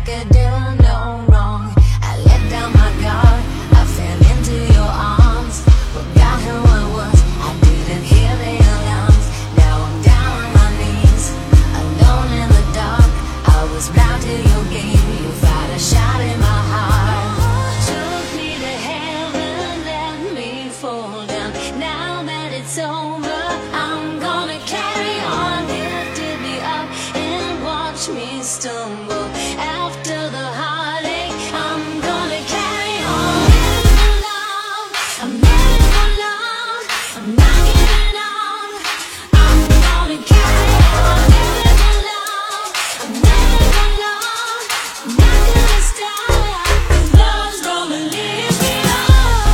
could do no wrong. I let down my guard, I fell into your arms, forgot who I was, I didn't hear the alarms. Now I'm down on my knees, alone in the dark. I was blind to your game, you fired a shot in my heart. Took me to heaven, let me fall down. Now that it's over, I'm gonna carry on. Lifted me up and watch me stumble. After the heartache, I'm gonna carry on. Living for love, I'm living for love, I'm not giving up. I'm gonna carry on. Living for love, I'm living for love, I'm not gonna stop. 'Cause love's gonna lift me up.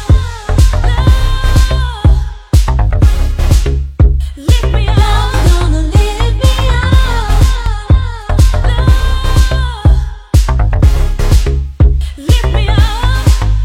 Lift me up, gonna lift me up. Lift me up.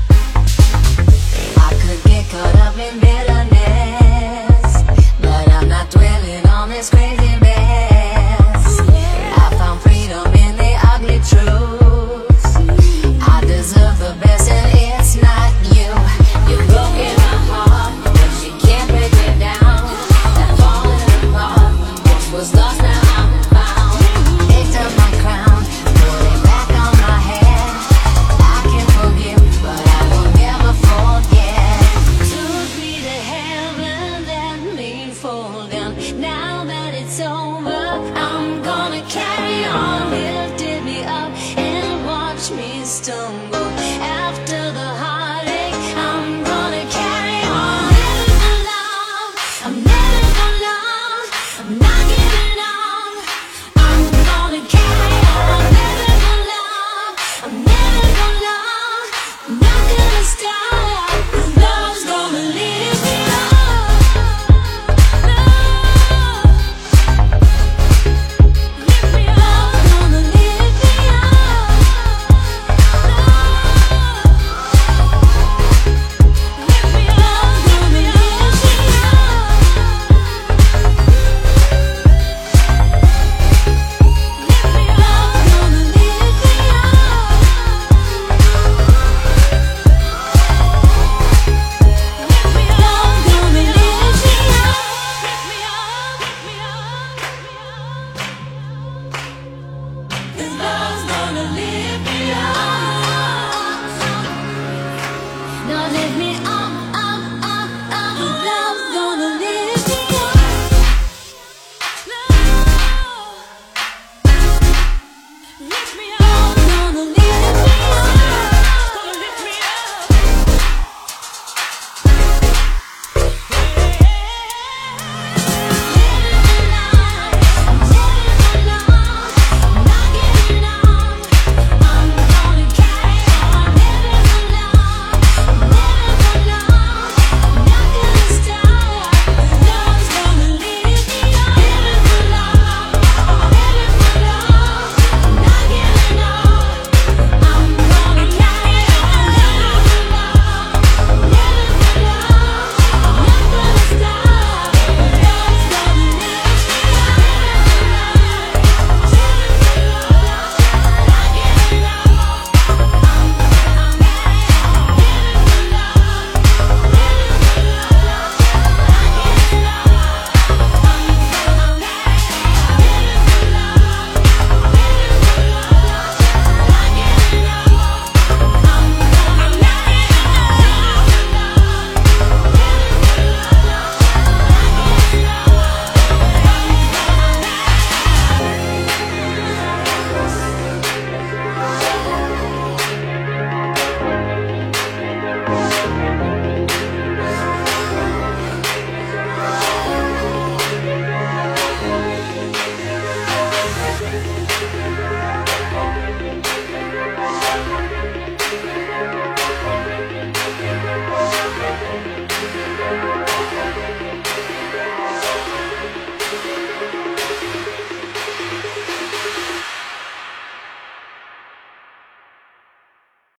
I could get caught up in bitterness, but I'm not dwelling on this crazy mess. I found freedom in the ugly truth. I deserve the best and it's not you. You're broken my heart, but you can't break me down. That falling apart, once was lost, now I'm found. Picked up my crown, put it back on my head. I can forgive, but I will never forget. Took me to heaven, let me fall down. Now that it's over, I'm gonna carry on. Lifted me up and watch me stumble. After the heartache, I'm gonna carry on. Living for love, I'm living for love, I'm not giving up. I'm gonna carry on. Living for love, I'm living for love, I'm not gonna stop. 'Cause love's gonna lift me up. Lift me up, gonna lift me up. Lift me up, gonna lift me up. Lift me up, gonna lift me up. Lift me up, gonna lift me up. Lift me up, lift me up. 'Cause love's gonna lift me up.